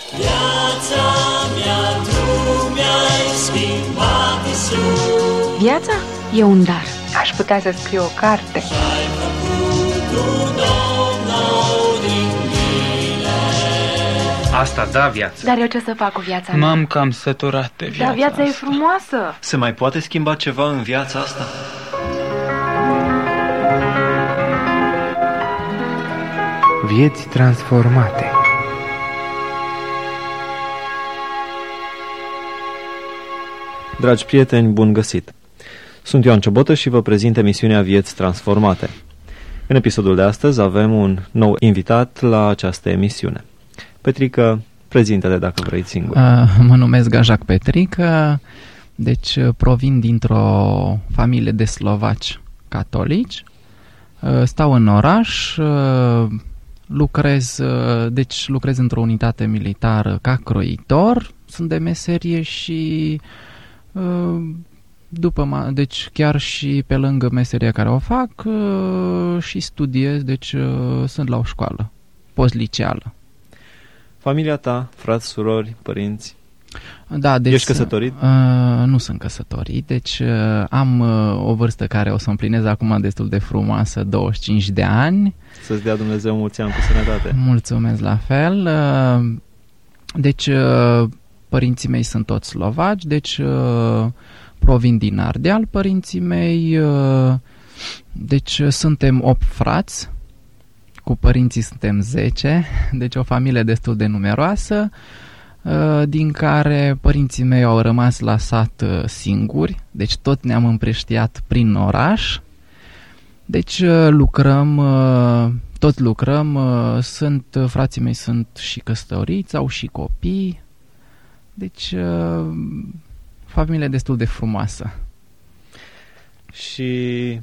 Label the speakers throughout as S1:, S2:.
S1: Viața mea, tu mi-ai schimbat, Iisus.
S2: Viața e un dar. Aș putea să scriu o carte.
S1: Și-ai făcut un om nou din mine.
S3: Asta da viață.
S2: Dar eu ce să fac cu viața mea?
S3: M-am cam săturat de viața
S2: Dar viața
S3: asta.
S2: e frumoasă.
S4: Se mai poate schimba ceva în viața asta?
S5: Vieți transformate.
S4: Dragi prieteni, bun găsit! Sunt Ioan Ciobotă și vă prezint emisiunea Vieți Transformate. În episodul de astăzi avem un nou invitat la această emisiune. Petrică, prezintă-te dacă vrei singur.
S6: Mă numesc Gajac Petrică, deci provin dintr-o familie de slovaci catolici. Stau în oraș, lucrez într-o unitate militară ca croitor, sunt de meserie și deci chiar și pe lângă meseria care o fac și studiez, deci sunt la o școală postliceală.
S4: Familia ta, frați, surori, părinți?
S6: Da, deci,
S4: ești căsătorit?
S6: Nu sunt căsătorit, deci am o vârstă care o să împlinez acum destul de frumoasă, 25 de ani.
S4: Să-ți dea Dumnezeu mulți ani cu sănătate.
S6: Mulțumesc la fel. Deci părinții mei sunt toți slovaci, deci provin din Ardeal părinții mei, deci suntem 8 frați, cu părinții suntem 10, deci o familie destul de numeroasă, din care părinții mei au rămas la sat singuri, deci tot ne-am împrăștiat prin oraș, deci tot lucrăm, frații mei sunt și căsătoriți, au și copii, deci familie destul de frumoasă.
S4: Și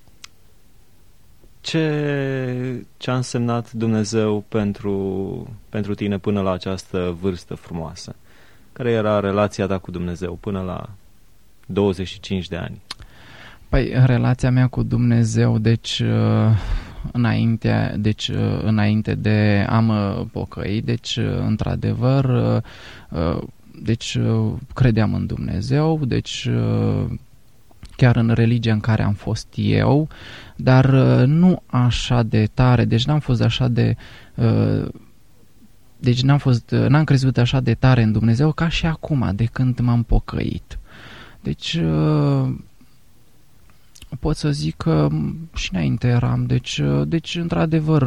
S4: ce a însemnat Dumnezeu pentru tine până la această vârstă frumoasă? Care era relația ta cu Dumnezeu până la 25 de ani?
S6: Păi, relația mea cu Dumnezeu, deci înainte de a mă pocăi, deci într-adevăr, deci credeam în Dumnezeu, deci chiar în religia în care am fost eu, dar nu așa de tare, deci n-am fost așa de deci n-am crezut așa de tare în Dumnezeu ca și acum, de când m-am pocăit. Deci pot să zic că și înainte eram, deci într-adevăr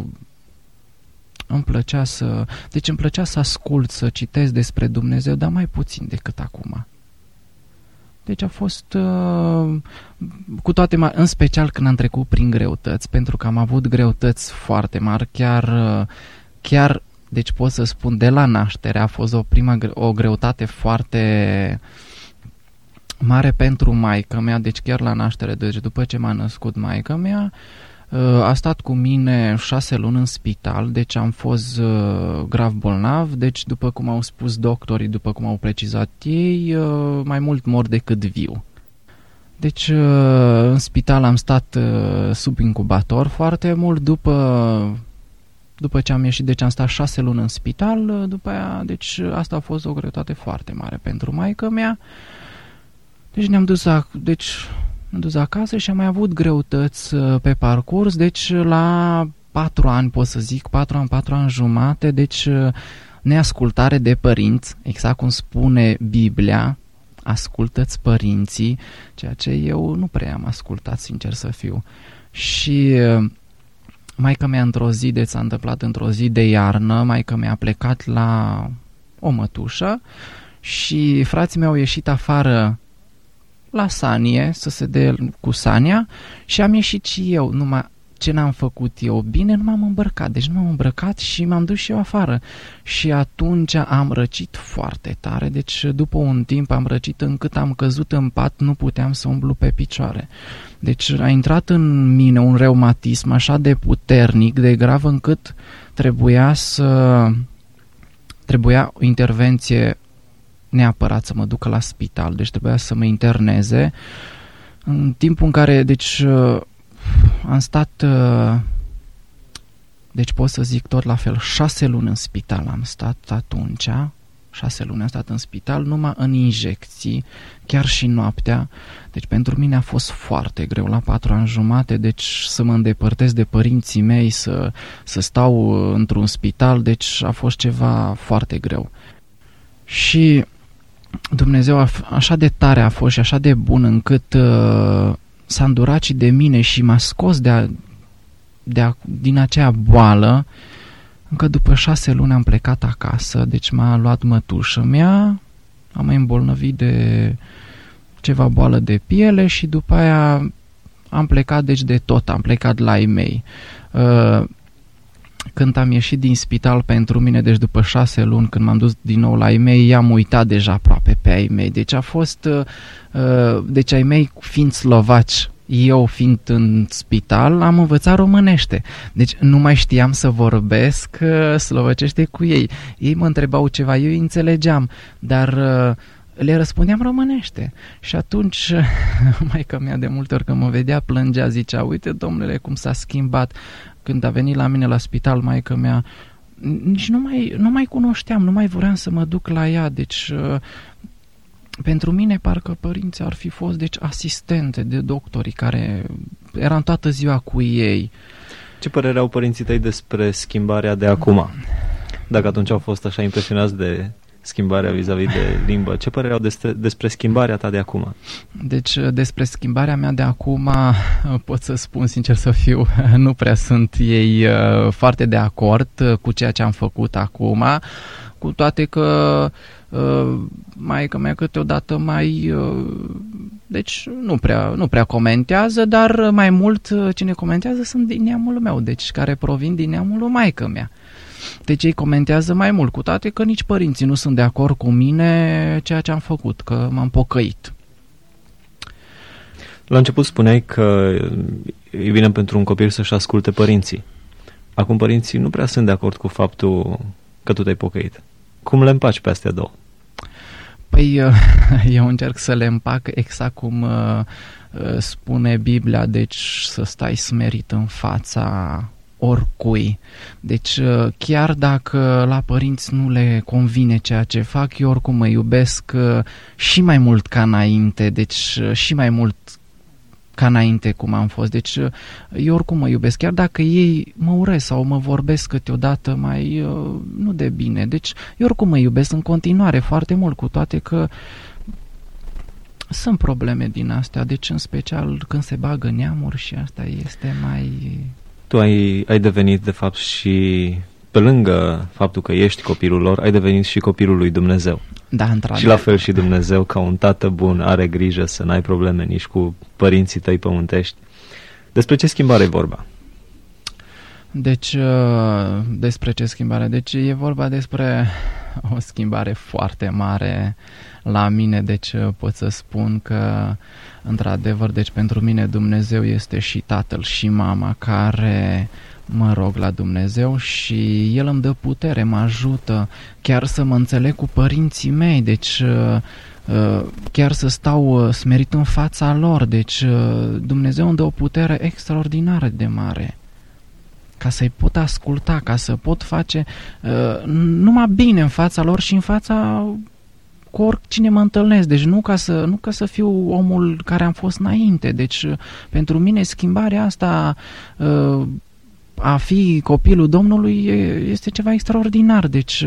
S6: îmi plăcea să ascult, să citesc despre Dumnezeu, dar mai puțin decât acum. Deci a fost cu toate în special când am trecut prin greutăți, pentru că am avut greutăți foarte mari, chiar deci pot să spun de la naștere a fost o greutate foarte mare pentru maică-mea, deci chiar la naștere, deci după ce m-a născut maică-mea, a stat cu mine 6 luni în spital, deci am fost grav bolnav, deci după cum au spus doctorii, după cum au precizat ei, mai mult mor decât viu. Deci în spital am stat sub incubator foarte mult, după ce am ieșit, deci am stat 6 luni în spital, după aia, deci asta a fost o greutate foarte mare pentru maică-mea. Deci ne-am dus acasă și am mai avut greutăți pe parcurs, deci la 4 ani, pot să zic, 4 ani jumate, deci neascultare de părinți, exact cum spune Biblia, ascultă-ți părinții, ceea ce eu nu prea am ascultat, sincer să fiu. Și maică-mea s-a întâmplat într-o zi de iarnă, maică-mea a plecat la o mătușă și frații mei au ieșit afară la sanie, să se dea cu sania și am ieșit și eu, numai ce n-am făcut eu bine, nu m-am îmbrăcat, deci nu m-am îmbrăcat și m-am dus și eu afară și atunci am răcit foarte tare, deci după un timp am răcit încât am căzut în pat, nu puteam să umblu pe picioare, deci a intrat în mine un reumatism așa de puternic, de grav, încât trebuia o intervenție neapărat să mă ducă la spital, deci trebuia să mă interneze, în timpul în care, deci, am stat Deci pot să zic tot la fel, 6 luni în spital am stat atunci, 6 luni am stat în spital, numai în injecții, chiar și noaptea. Deci pentru mine a fost foarte greu, la 4 ani jumate, deci să mă îndepărtez de părinții mei, să stau într-un spital, deci a fost ceva foarte greu. Și Dumnezeu așa de tare a fost și așa de bun încât s-a îndurat și de mine și m-a scos din acea boală. Încă după 6 luni am plecat acasă, deci m-a luat mătușă mea, am mai îmbolnăvit de ceva boală de piele și după aia am plecat, deci de tot, am plecat la ei mei. Când am ieșit din spital pentru mine, deci după 6 luni, când m-am dus din nou la ei mei, i-am uitat deja aproape pe ai mei. Deci a fost, deci ai mei fiind slovaci, eu fiind în spital, am învățat românește. Deci nu mai știam să vorbesc slovăcește cu ei. Ei mă întrebau ceva, eu îi înțelegeam, dar le răspundeam românește. Și atunci, maica mea de multe ori când mă vedea plângea, zicea, uite domnule cum s-a schimbat. Când a venit la mine la spital, maica mea, nici nu mai cunoșteam, nu mai voiam să mă duc la ea. Deci pentru mine parcă părinții ar fi fost asistente de doctorii care eram toată ziua cu ei.
S4: Ce părere au părinții tăi despre schimbarea de acum? Dacă atunci au fost așa impresionați de schimbarea vis-a-vis de limbă, ce părere au despre schimbarea ta de acum?
S6: Deci despre schimbarea mea de acum pot să spun sincer să fiu, nu prea sunt ei foarte de acord cu ceea ce am făcut acum, cu toate că maica mea câteodată deci nu prea comentează, dar mai mult cine comentează sunt din neamul meu, deci care provin din neamul lui maică mea. Deci ei comentează mai mult, cu toate că nici părinții nu sunt de acord cu mine ceea ce am făcut, că m-am pocăit.
S4: La început spuneai că e bine pentru un copil să-și asculte părinții. Acum părinții nu prea sunt de acord cu faptul că tu te-ai pocăit. Cum le împaci pe astea două?
S6: Păi eu încerc să le împac exact cum spune Biblia, deci să stai smerit în fața oricui. Deci chiar dacă la părinți nu le convine ceea ce fac, eu oricum mă iubesc și mai mult ca înainte, deci și mai mult ca înainte cum am fost. Deci eu oricum mă iubesc, chiar dacă ei mă urăsc sau mă vorbesc câteodată mai nu de bine. Deci eu oricum mă iubesc în continuare foarte mult, cu toate că sunt probleme din astea, deci în special când se bagă neamuri și asta este mai...
S4: Tu ai devenit, de fapt, și pe lângă faptul că ești copilul lor, ai devenit și copilul lui Dumnezeu.
S6: Da, într-adevăr.
S4: Și la fel și Dumnezeu, ca un tată bun, are grijă să n-ai probleme nici cu părinții tăi pământești. Despre ce schimbare e vorba?
S6: Deci, despre ce schimbare? Deci e vorba despre o schimbare foarte mare la mine, deci pot să spun că într-adevăr, deci pentru mine Dumnezeu este și tatăl și mama care mă rog la Dumnezeu și El îmi dă putere, mă ajută chiar să mă înțeleg cu părinții mei, deci chiar să stau smerit în fața lor, deci Dumnezeu îmi dă o putere extraordinară de mare ca să-i pot asculta, ca să pot face numai bine în fața lor și în fața cu oricine mă întâlnesc, deci nu ca să fiu omul care am fost înainte, deci pentru mine schimbarea asta a fi copilul Domnului este ceva extraordinar, deci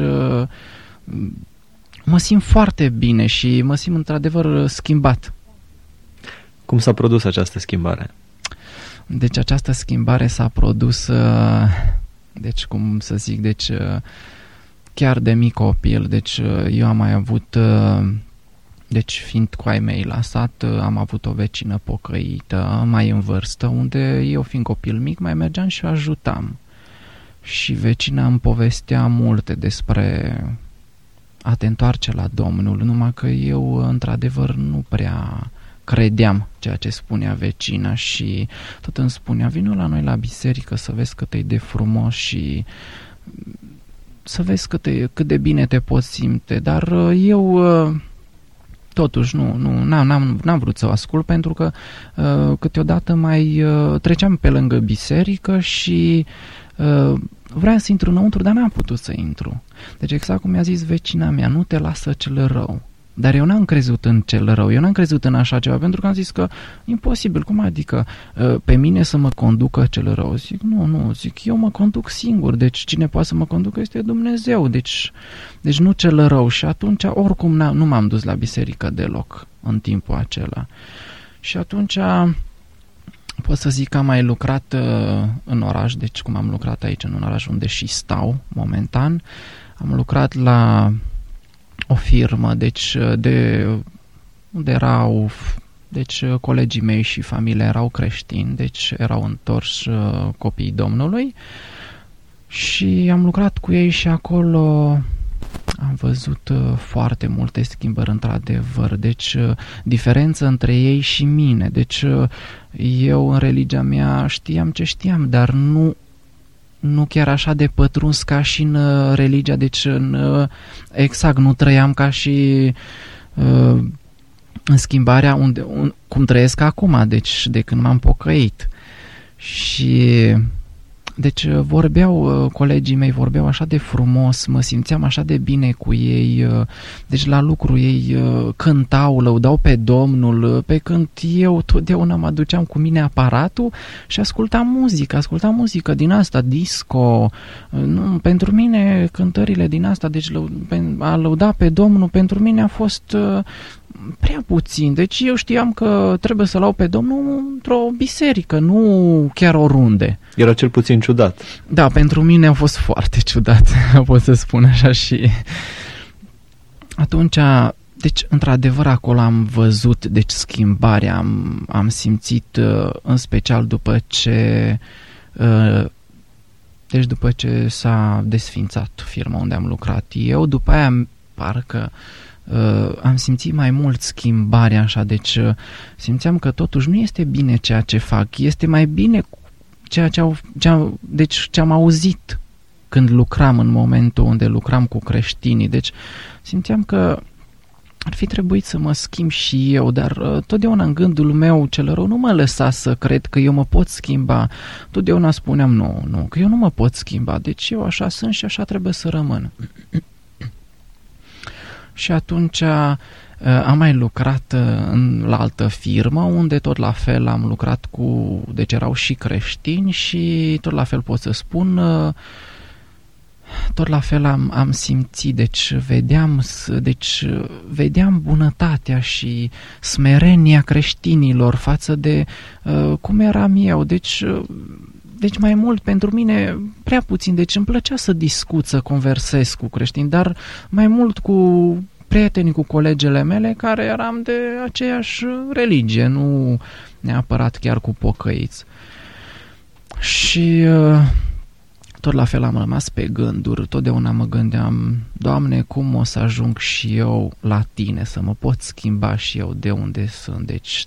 S6: mă simt foarte bine și mă simt într-adevăr schimbat.
S4: Cum s-a produs această schimbare?
S6: Deci această schimbare s-a produs, deci cum să zic, deci chiar de mic copil, deci eu am mai avut, deci fiind cu ai mei la sat, am avut o vecină pocăită, mai în vârstă, unde eu fiind copil mic mai mergeam și o ajutam. Și vecina îmi povestea multe despre a te întoarce la Domnul, numai că eu într-adevăr nu prea credeam ceea ce spunea vecina și tot îmi spunea, vină la noi la biserică să vezi cât e de frumos și să vezi cât de bine te poți simte, dar eu totuși n-am vrut să o ascult, pentru că câteodată mai treceam pe lângă biserică și vreau să intru înăuntru, dar n-am putut să intru. Deci exact cum mi-a zis vecina mea, nu te lasă cel rău. Dar eu n-am crezut în cel rău, eu n-am crezut în așa ceva, pentru că am zis că imposibil, cum adică pe mine să mă conducă cel rău? Zic, zic, eu mă conduc singur, deci cine poate să mă conducă este Dumnezeu, deci nu cel rău. Și atunci oricum nu m-am dus la biserică deloc în timpul acela. Și atunci pot să zic că am mai lucrat în oraș, deci cum am lucrat aici în un oraș unde și stau momentan, am lucrat la o firmă, deci unde erau, deci colegii mei și familia erau creștini, deci erau întorși copiii Domnului și am lucrat cu ei și acolo am văzut foarte multe schimbări într-adevăr, deci diferență între ei și mine, deci eu în religia mea știam ce știam, dar nu chiar așa de pătruns ca și în religia, deci exact, nu trăiam ca și în schimbarea cum trăiesc acum, deci de când m-am pocăit. Și deci colegii mei vorbeau așa de frumos, mă simțeam așa de bine cu ei, deci la lucru ei cântau, lăudau pe Domnul, pe când eu totdeauna mă aduceam cu mine aparatul și ascultam muzică din asta, disco. Pentru mine cântările din asta, deci a lăuda pe Domnul, pentru mine a fost prea puțin. Deci eu știam că trebuie să laud pe Domnul într-o biserică, nu chiar oriunde.
S4: Era cel puțin ciudat.
S6: Da, pentru mine a fost foarte ciudat, pot să spun așa. Și atunci, deci într-adevăr acolo am văzut deci schimbarea, am simțit în special după ce după ce s-a desfințat firma unde am lucrat eu, după aia parcă am simțit mai mult schimbarea așa, deci simțeam că totuși nu este bine ceea ce fac, este mai bine ceea ce am auzit când lucram, în momentul unde lucram cu creștinii, deci simțeam că ar fi trebuit să mă schimb și eu, dar totdeauna în gândul meu cel rău nu mă lăsa să cred că eu mă pot schimba. Totdeauna spuneam nu, că eu nu mă pot schimba, deci eu așa sunt și așa trebuie să rămân. Și atunci am mai lucrat la altă firmă, unde tot la fel am lucrat deci erau și creștini și tot la fel pot să spun, tot la fel am simțit, deci vedeam bunătatea și smerenia creștinilor față de cum eram eu, deci mai mult pentru mine, prea puțin, deci îmi plăcea să discut, să conversez cu creștini, dar mai mult cu prietenii, cu colegele mele care eram de aceeași religie, nu neapărat chiar cu pocăiți. Și tot la fel am rămas pe gânduri, totdeauna mă gândeam, Doamne, cum o să ajung și eu la Tine, să mă pot schimba și eu de unde sunt, deci.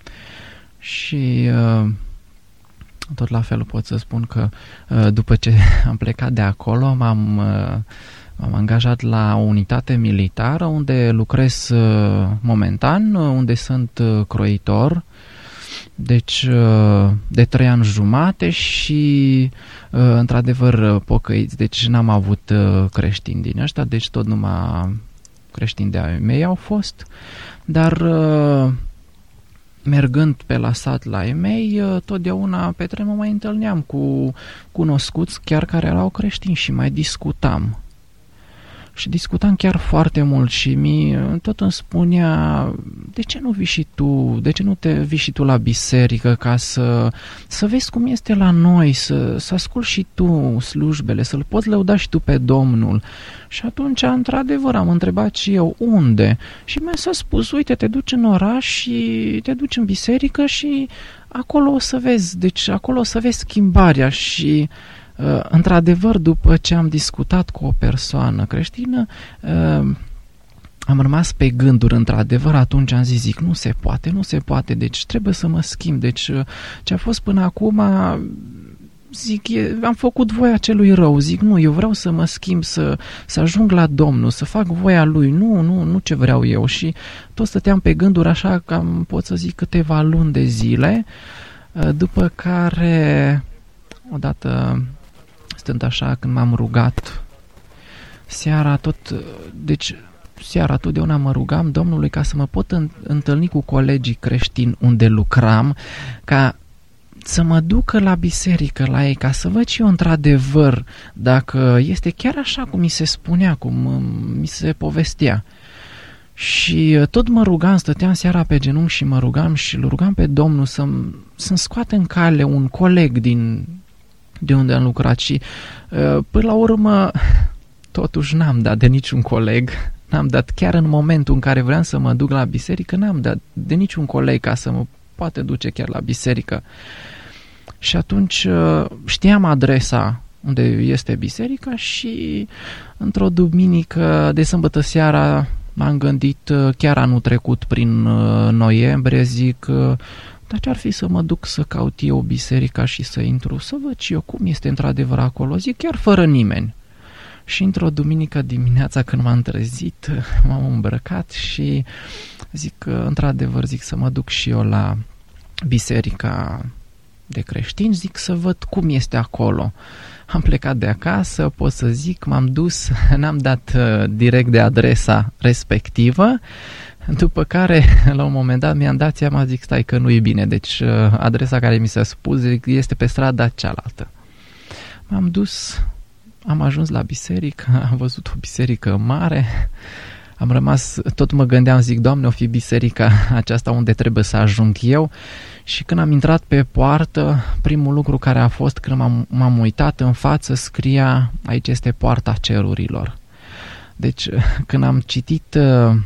S6: Și tot la fel pot să spun că după ce am plecat de acolo, m-am angajat la o unitate militară unde lucrez momentan, unde sunt croitor, deci de 3 ani jumate și într-adevăr pocăiți, deci n-am avut creștini din ăștia, deci tot numai creștini de-ai mei au fost, dar mergând pe la sat la ei mei, totdeauna pe tren mă mai întâlneam cu cunoscuți chiar care erau creștini și mai discutam. Și discutam chiar foarte mult și tot îmi spunea, de ce nu vii și tu, de ce nu te vii și tu la biserică ca să vezi cum este la noi, să asculti și tu slujbele, să-L poți lăuda și tu pe Domnul. Și atunci, într-adevăr, am întrebat și eu, unde? Și mi-a spus, uite, te duci în oraș și te duci în biserică și acolo o să vezi, deci acolo o să vezi schimbarea. Și într-adevăr, după ce am discutat cu o persoană creștină, am rămas pe gânduri, într-adevăr, atunci am zis, nu se poate, deci trebuie să mă schimb, deci ce a fost până acum zic, am făcut voia celui rău, zic, nu, eu vreau să mă schimb, să ajung la Domnul, să fac voia Lui, nu ce vreau eu. Și tot stăteam pe gânduri așa, cam pot să zic câteva luni de zile, după care, odată, stând așa, când m-am rugat, seara totdeauna mă rugam Domnului ca să mă pot întâlni cu colegii creștini unde lucram, ca să mă ducă la biserică la ei, ca să văd și eu într-adevăr dacă este chiar așa cum mi se spunea, cum mi se povestea. Și tot mă rugam, stăteam seara pe genunchi și mă rugam și îl rugam pe Domnul să-mi scoate în cale un coleg de unde am lucrat și până la urmă totuși n-am dat de niciun coleg, n-am dat chiar în momentul în care vreau să mă duc la biserică, n-am dat de niciun coleg ca să mă poate duce chiar la biserică. Și atunci știam adresa unde este biserica și într-o duminică de sâmbătă seara m-am gândit, chiar anul trecut prin noiembrie, zic, dar ce-ar fi să mă duc să caut eu biserica și să intru, să văd și eu cum este într-adevăr acolo, zic, chiar fără nimeni. Și într-o duminică dimineața când m-am trezit, m-am îmbrăcat și zic, într-adevăr, zic să mă duc și eu la biserica de creștini, zic să văd cum este acolo. Am plecat de acasă, pot să zic, m-am dus, n-am dat direct de adresa respectivă, după care, la un moment dat, mi-am dat seama, zic, stai că nu e bine, deci adresa care mi s-a spus este pe strada cealaltă. M-am dus, am ajuns la biserică, am văzut o biserică mare, am rămas, tot mă gândeam, zic, Doamne, o fi biserica aceasta unde trebuie să ajung eu. Și când am intrat pe poartă, primul lucru care a fost, când m-am uitat în față, scria, aici este poarta cerurilor. Deci, când am citit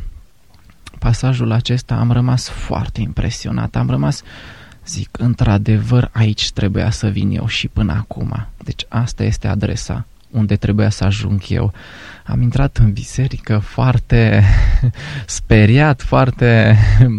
S6: pasajul acesta, am rămas foarte impresionat, am rămas, zic, într-adevăr, aici trebuia să vin eu și până acum. Deci, asta este adresa unde trebuia să ajung eu. Am intrat în biserică foarte speriat, foarte...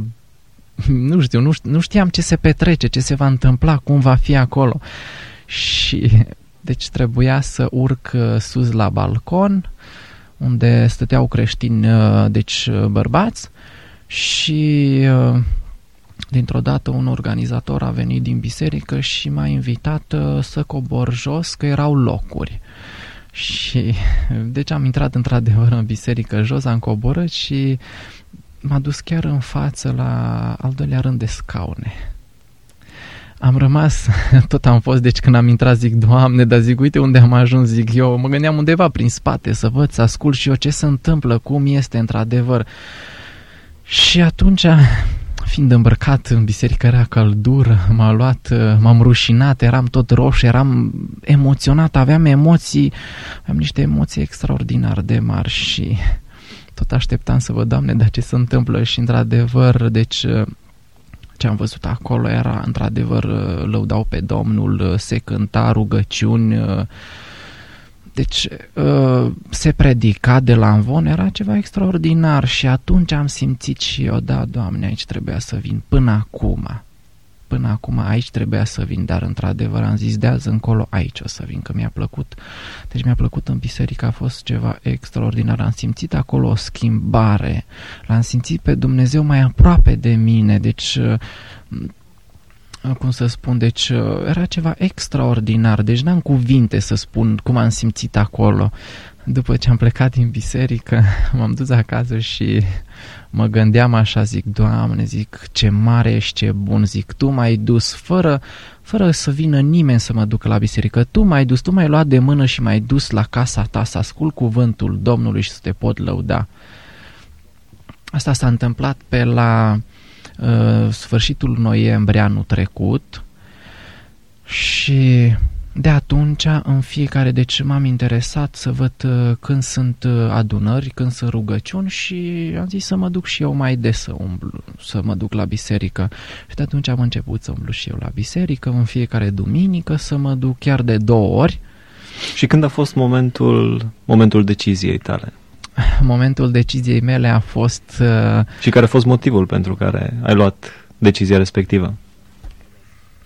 S6: Nu știam ce se petrece, ce se va întâmpla, cum va fi acolo. Și deci trebuia să urc sus la balcon, unde stăteau creștini, deci bărbați, și dintr-o dată un organizator a venit din biserică și m-a invitat să cobor jos, că erau locuri. Și deci am intrat într-adevăr în biserică jos, am coborât și m-a dus chiar în față la al doilea rând de scaune. Am rămas, tot am fost, deci când am intrat zic, Doamne, dar zic, uite unde am ajuns, zic eu, mă gândeam undeva prin spate să văd, să ascult și eu ce se întâmplă, cum este într-adevăr. Și atunci, fiind îmbrăcat în biserică, era căldură, m-am rușinat, eram tot roșu, eram emoționat, aveam niște emoții extraordinar de mari și tot așteptam să văd, Doamne, dar ce se întâmplă. Și într-adevăr, deci ce am văzut acolo era, într-adevăr, lăudau pe Domnul, se cânta rugăciuni, deci se predica de la amvon, era ceva extraordinar. Și atunci am simțit și eu, da, Doamne, aici trebuia să vin până acum aici trebuia să vin, dar într-adevăr am zis, de azi încolo aici o să vin, că mi-a plăcut. Deci mi-a plăcut în biserică, a fost ceva extraordinar, am simțit acolo o schimbare, l-am simțit pe Dumnezeu mai aproape de mine, deci cum să spun, deci era ceva extraordinar, deci n-am cuvinte să spun cum am simțit acolo. După ce am plecat din biserică, m-am dus acasă și mă gândeam așa, zic, Doamne, zic, ce mare ești, ce bun, zic, Tu m-ai dus fără să vină nimeni să mă ducă la biserică, Tu m-ai dus, Tu m-ai luat de mână și m-ai dus la casa Ta să ascult cuvântul Domnului și să Te pot lăuda. Asta s-a întâmplat pe la sfârșitul noiembrie anul trecut și de atunci, în fiecare, deci m-am interesat să văd când sunt adunări, când sunt rugăciuni și am zis să mă duc și eu mai des să mă duc la biserică. Și de atunci am început să umblu și eu la biserică, în fiecare duminică să mă duc chiar de 2 ori.
S4: Și când a fost momentul deciziei tale?
S6: Momentul deciziei mele a fost...
S4: Și care a fost motivul pentru care ai luat decizia respectivă?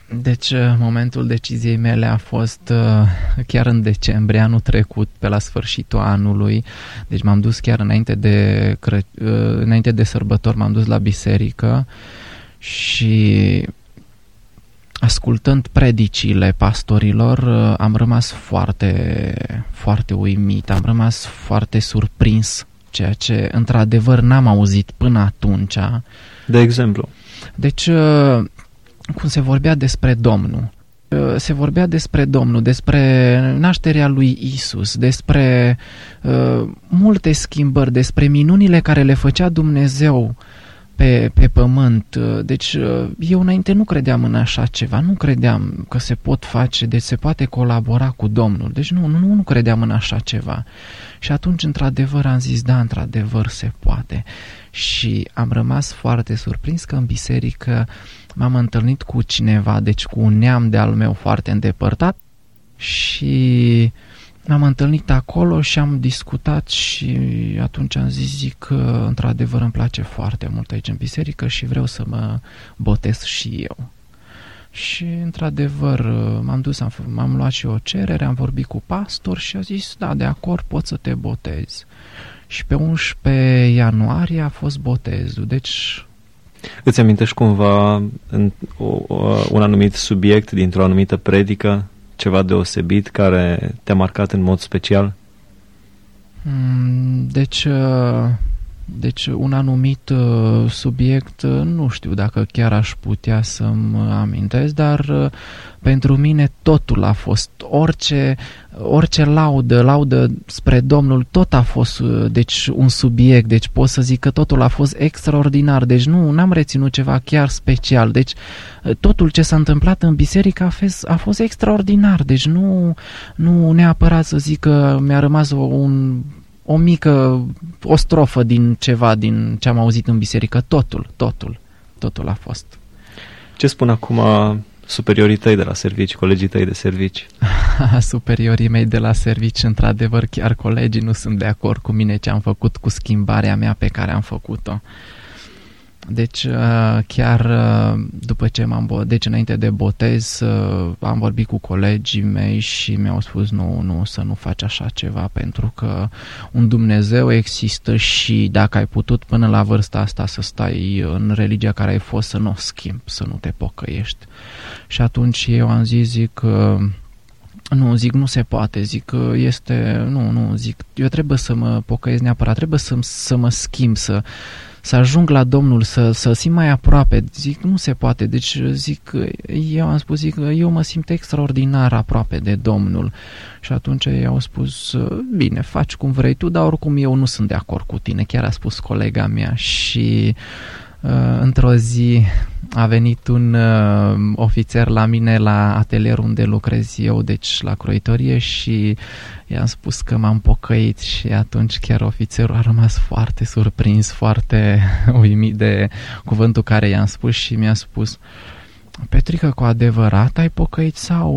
S6: Deci, momentul deciziei mele a fost chiar în decembrie, anul trecut, pe la sfârșitul anului. Deci m-am dus chiar înainte de sărbători, m-am dus la biserică și ascultând predicile pastorilor, am rămas foarte, foarte uimit, am rămas foarte surprins, ceea ce într-adevăr n-am auzit până atunci.
S4: De exemplu?
S6: Deci, cum se vorbea despre Domnul. Se vorbea despre Domnul, despre nașterea lui Isus, despre multe schimbări, despre minunile care le făcea Dumnezeu pe pământ. Deci eu înainte nu credeam în așa ceva, nu credeam că se pot face, deci se poate colabora cu Domnul. Deci nu credeam în așa ceva. Și atunci, într-adevăr, am zis, da, într-adevăr se poate. Și am rămas foarte surprins că în biserică m-am întâlnit cu cineva, deci cu un neam de al meu foarte îndepărtat și m-am întâlnit acolo și am discutat și atunci am zis, zic că într-adevăr îmi place foarte mult aici în biserică și vreau să mă botez și eu. Și într-adevăr m-am dus, m-am luat și o cerere, am vorbit cu pastor și a zis, da, de acord, poți să te botezi. Și pe 11 ianuarie a fost botezul, deci...
S4: Îți amintești cumva un anumit subiect dintr-o anumită predică, ceva deosebit care te-a marcat în mod special?
S6: Deci un anumit subiect, nu știu dacă chiar aș putea să-mi amintesc, dar pentru mine totul a fost, orice laudă spre Domnul, tot a fost deci un subiect, deci pot să zic că totul a fost extraordinar, deci n-am reținut ceva chiar special, deci totul ce s-a întâmplat în biserică a fost extraordinar, deci nu neapărat să zic că mi-a rămas o strofă din ceva, din ce am auzit în biserică, totul a fost.
S4: Ce spun acum superiorii tăi de la servici, colegii tăi de servici?
S6: Superiorii mei de la servici, într-adevăr, chiar colegii nu sunt de acord cu mine ce am făcut, cu schimbarea mea pe care am făcut-o. Deci chiar după ce deci înainte de botez am vorbit cu colegii mei și mi-au spus nu, să nu faci așa ceva, pentru că un Dumnezeu există și dacă ai putut până la vârsta asta să stai în religia care ai fost, să nu o schimbi, să nu te pocăiești. Și atunci eu am zis, nu se poate, eu trebuie să mă pocăiesc neapărat, trebuie să mă schimb, să ajung la Domnul, să simt mai aproape. Nu se poate. Deci eu am spus, eu mă simt extraordinar aproape de Domnul. Și atunci ei au spus, bine, faci cum vrei tu, dar oricum eu nu sunt de acord cu tine. Chiar a spus colega mea și într-o zi a venit un ofițer la mine la atelierul unde lucrez eu, deci la croitorie, și i-am spus că m-am pocăit și atunci chiar ofițerul a rămas foarte surprins, foarte uimit de cuvântul care i-am spus și mi-a spus, Petrică, cu adevărat ai pocăit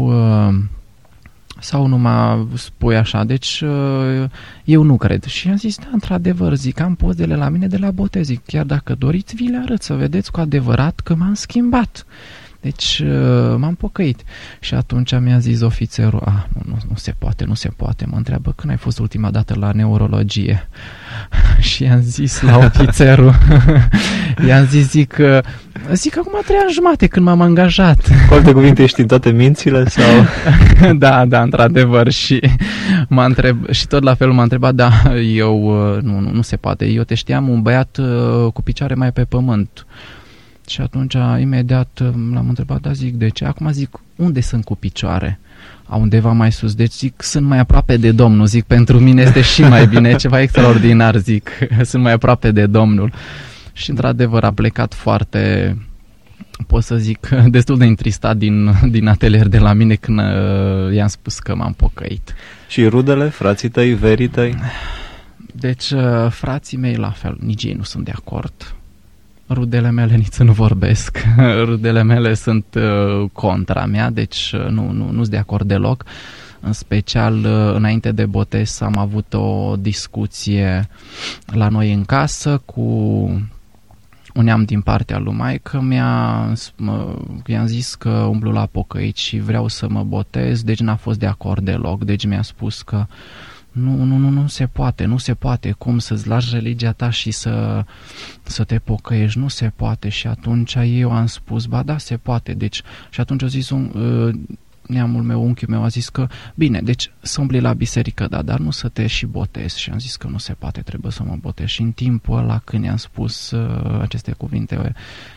S6: sau nu mă spui așa? Deci eu nu cred. Și am zis, da, într-adevăr, am pozele la mine de la botez. Chiar dacă doriți, vi le arăt să vedeți cu adevărat că m-am schimbat. Deci m-am pocăit. Și atunci mi-a zis ofițerul, nu se poate. Mă întreabă, când ai fost ultima dată la neurologie? Și i-am zis la ofițerul, zic acum 3 ani jumate când m-am angajat.
S4: Cu alte cuvinte, ești în toate mințile? Sau?
S6: Da, într-adevăr. Și și tot la fel m-a întrebat, da, eu nu se poate. Eu te știam un băiat cu picioare mai pe pământ. Și atunci, imediat, l-am întrebat, de ce? Acum unde sunt cu picioare? Undeva mai sus. Deci sunt mai aproape de Domnul. Pentru mine este și mai bine, ceva extraordinar, sunt mai aproape de Domnul. Și într-adevăr a plecat foarte, pot să zic, destul de întristat din atelier de la mine când i-am spus că m-am pocăit.
S4: Și rudele, frații tăi, verii tăi?
S6: Deci frații mei la fel, nici ei nu sunt de acord. Rudele mele nici să nu vorbesc. Rudele mele sunt contra mea, deci nu sunt de acord deloc. În special, înainte de botez, am avut o discuție la noi în casă cu un neam din partea lui maică i-am zis că umblu la pocăit și vreau să mă botez, deci n-a fost de acord deloc. Deci mi-a spus că nu se poate, cum să-ți lași religia ta și să te pocăiești, nu se poate. Și atunci eu am spus, ba da, se poate. Deci, și atunci a zis neamul meu, unchiul meu a zis că, bine, deci să umbli la biserică, da, dar nu să te și botezi. Și am zis că nu se poate, trebuie să mă botez. Și în timpul ăla, când i-am spus aceste cuvinte,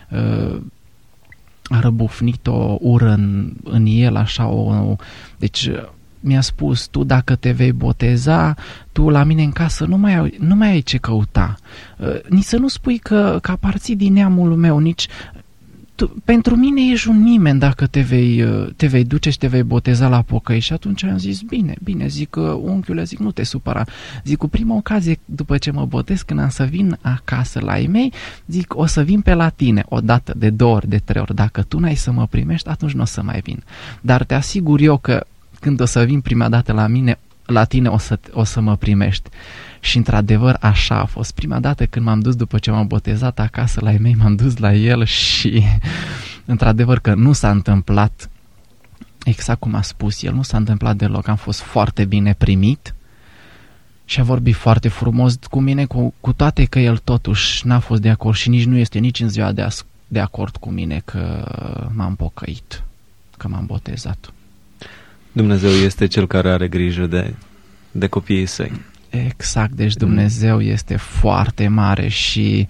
S6: a răbufnit o ură în el, așa, deci mi-a spus, tu dacă te vei boteza, tu la mine în casă nu mai ai ce căuta. Nici să nu spui că aparții din neamul meu, nici... pentru mine ești un nimeni dacă te vei duce și te vei boteza la pocăi. Și atunci am zis, bine, zic, unchiule, zic, nu te supăra. Zic, cu prima ocazie, după ce mă botez, când am să vin acasă la ei mei, zic, o să vin pe la tine, o dată, de 2 ori, de 3 ori. Dacă tu n-ai să mă primești, atunci nu o să mai vin. Dar te asigur eu că când o să vin prima dată la tine o să mă primești. Și într-adevăr așa a fost. Prima dată când m-am dus după ce m-am botezat acasă la ei mei, m-am dus la el și într-adevăr că nu s-a întâmplat exact cum a spus el, nu s-a întâmplat deloc. Am fost foarte bine primit și a vorbit foarte frumos cu mine, cu toate că el totuși n-a fost de acord și nici nu este nici în ziua de acord cu mine că m-am pocăit, că m-am botezat.
S4: Dumnezeu este Cel care are grijă de copiii săi.
S6: Exact, deci Dumnezeu este foarte mare și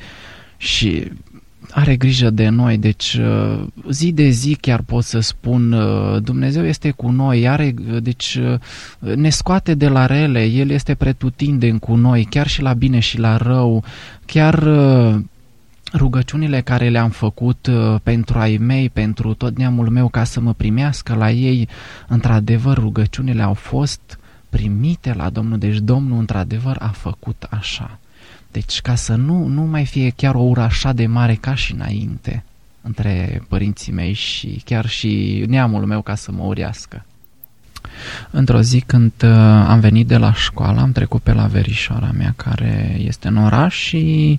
S6: are grijă de noi, deci zi de zi chiar pot să spun, Dumnezeu este cu noi, deci ne scoate de la rele, El este pretutindeni cu noi, chiar și la bine și la rău, chiar rugăciunile care le-am făcut pentru ai mei, pentru tot neamul meu ca să mă primească la ei, într-adevăr rugăciunile au fost primite la Domnul, deci Domnul într-adevăr a făcut așa. Deci ca să nu mai fie chiar o ură așa de mare ca și înainte între părinții mei și chiar și neamul meu ca să mă urească. Într-o zi când am venit de la școală, am trecut pe la verișoara mea care este în oraș și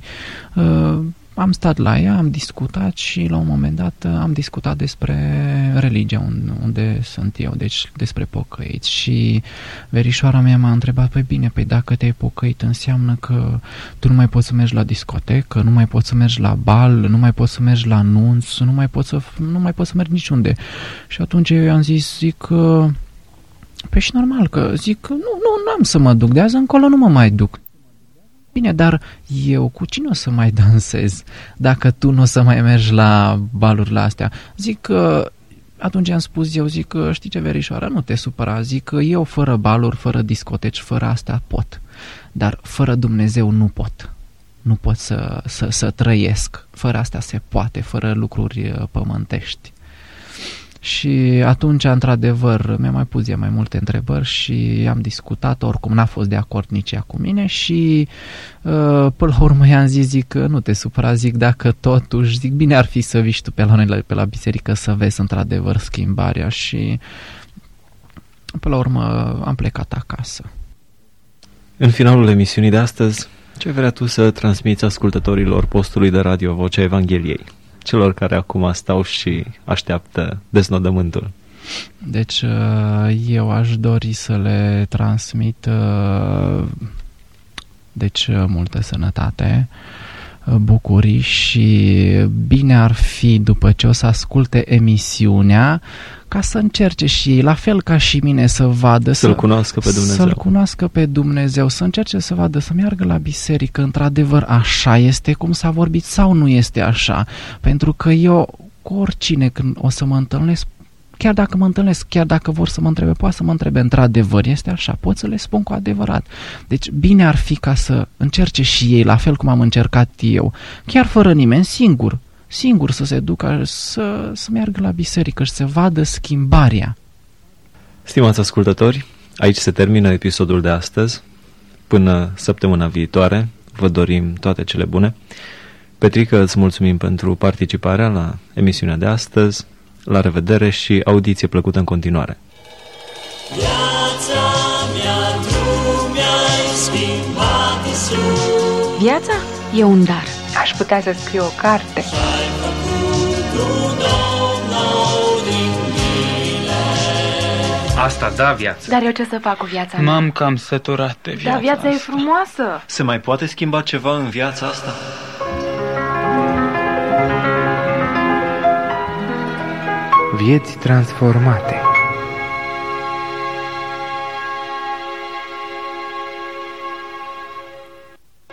S6: am stat la ea, am discutat și la un moment dat am discutat despre religia unde sunt eu, deci despre pocăiți și verișoara mea m-a întrebat, păi dacă te-ai pocăit înseamnă că tu nu mai poți să mergi la discotecă, nu mai poți să mergi la bal, nu mai poți să mergi la nunți, nu mai poți să mergi niciunde. Și atunci eu i-am zis, păi și normal că zic, nu am să mă duc, de azi încolo nu mă mai duc. Bine, dar eu cu cine o să mai dansez dacă tu nu o să mai mergi la balurile astea? Zic că atunci am spus eu, zic că știi ce, verișoara, nu te supăra, zic că eu fără baluri, fără discoteci, fără astea pot, dar fără Dumnezeu nu pot. Nu pot să trăiesc. Fără astea se poate, fără lucruri pământești. Și atunci, într-adevăr, mi-a mai pus mai multe întrebări și am discutat, oricum n-a fost de acord nici ea cu mine și până la urmă i-am zis, zic, nu te supăra, zic, dacă totuși, zic, bine ar fi să vii tu pe la biserică să vezi într-adevăr schimbarea și până la urmă am plecat acasă.
S4: În finalul emisiunii de astăzi, ce vrea tu să transmiți ascultătorilor postului de radio Vocea Evangheliei? Celor care acum stau și așteaptă desnodământul.
S6: Deci eu aș dori să le transmit multă sănătate, bucurii și bine ar fi după ce o să asculte emisiunea ca să încerce și ei, la fel ca și mine, să vadă,
S4: să-L cunoască pe Dumnezeu.
S6: Să-L cunoască pe Dumnezeu, să încerce să vadă, să meargă la biserică, într-adevăr așa este cum s-a vorbit sau nu este așa. Pentru că eu, cu oricine, când o să mă întâlnesc, chiar dacă mă întâlnesc, chiar dacă vor să mă întrebe, poate să mă întrebe, într-adevăr este așa, pot să le spun cu adevărat. Deci bine ar fi ca să încerce și ei, la fel cum am încercat eu, chiar fără nimeni, singur să se ducă, să meargă la biserică și să vadă schimbarea.
S4: Stimați ascultători, aici se termină episodul de astăzi. Până săptămâna viitoare, vă dorim toate cele bune. Petrică, îți mulțumim pentru participarea la emisiunea de astăzi. La revedere și audiție plăcută în continuare.
S1: Viața mea, tu mi-ai schimbat, Iisus.
S2: Viața e un dar. Aș putea să scriu o carte.
S1: Ce-ai făcut tu, Domnul, din mine?
S3: Asta da viață.
S7: Dar eu ce să fac cu viața mea?
S3: M-am cam săturat de viața
S7: Dar viața e
S3: asta.
S7: frumoasă.
S4: Se mai poate schimba ceva în viața asta?
S5: Vieți transformate.